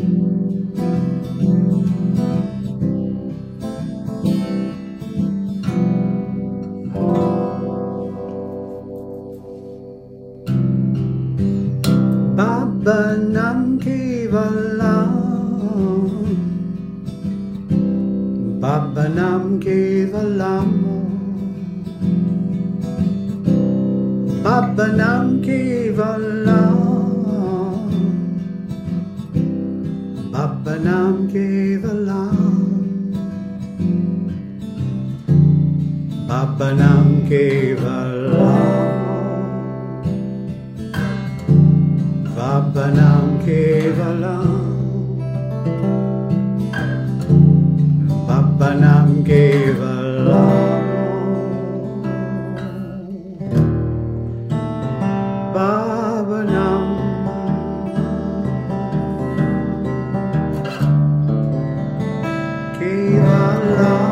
Baba Nam Kevalam, Baba Nam Kevalam, Baba Nam Kevalam, Baba Nam Kevalam, Baba Nam Kevalam, Baba Nam Kevalam, Baba Nam Kevalam, Baba Nam Kevalam.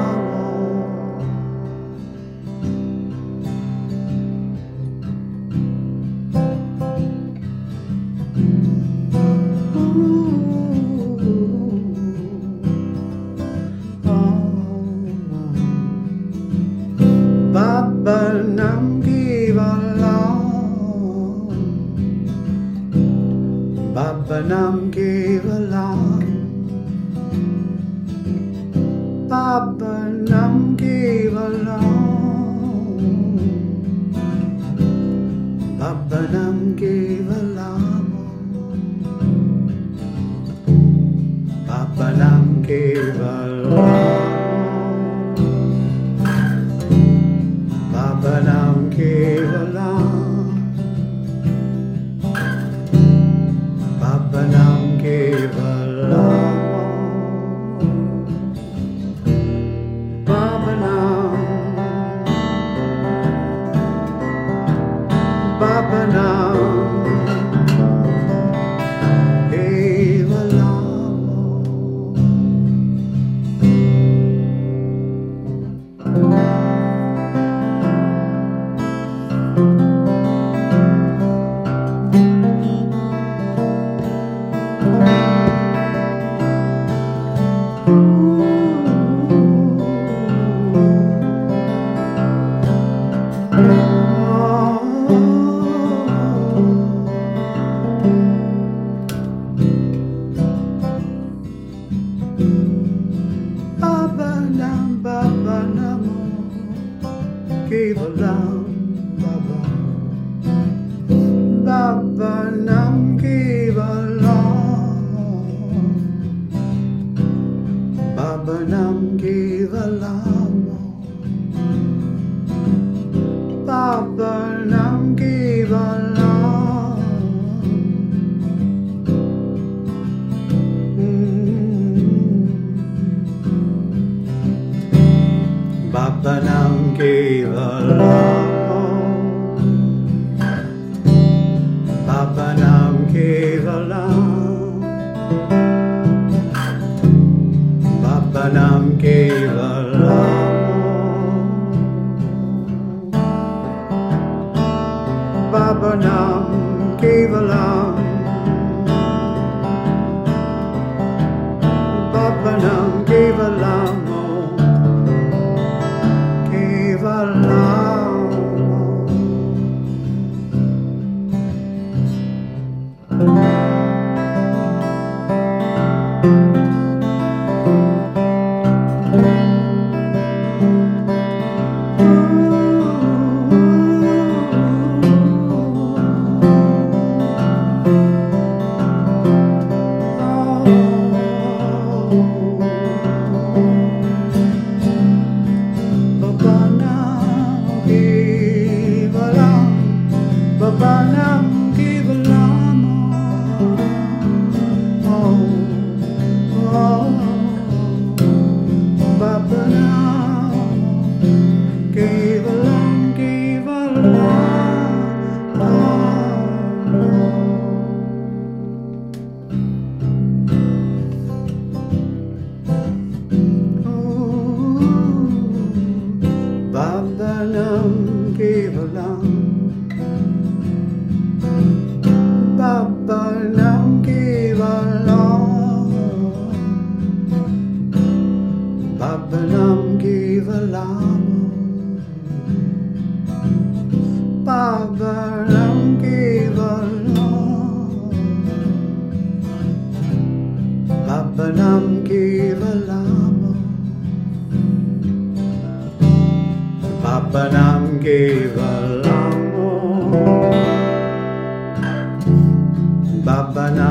Baba Nam Kevalam, Baba Nam Kevalam, Baba Nam Kevalam, Baba Nam Kevalam, Baba Nam Kevalam, Baba Nam Kevalam, Baba Nam Kevalam, Baba Nam, Baba Nam Kevalam. Baba Nam, Baba Namo Kevalam, Baba, Baba Nam Kevalam, Baba Nam Kevalam, Baba Nam Kevalam, Baba Nam Kevalam, Baba Nam Kevalam, Baba Nam Kevalam, Baba Nam Kevalam, Baba Nam Kevalam, Kevalam. Baba Nam Kevalam, oh, oh, Baba Nam Kevalam, Kevalam, oh, Baba Nam Kevalam, kevalamo, Babanam kevalamo, Babanam kevalamo, Babanam kevalamo, Babanam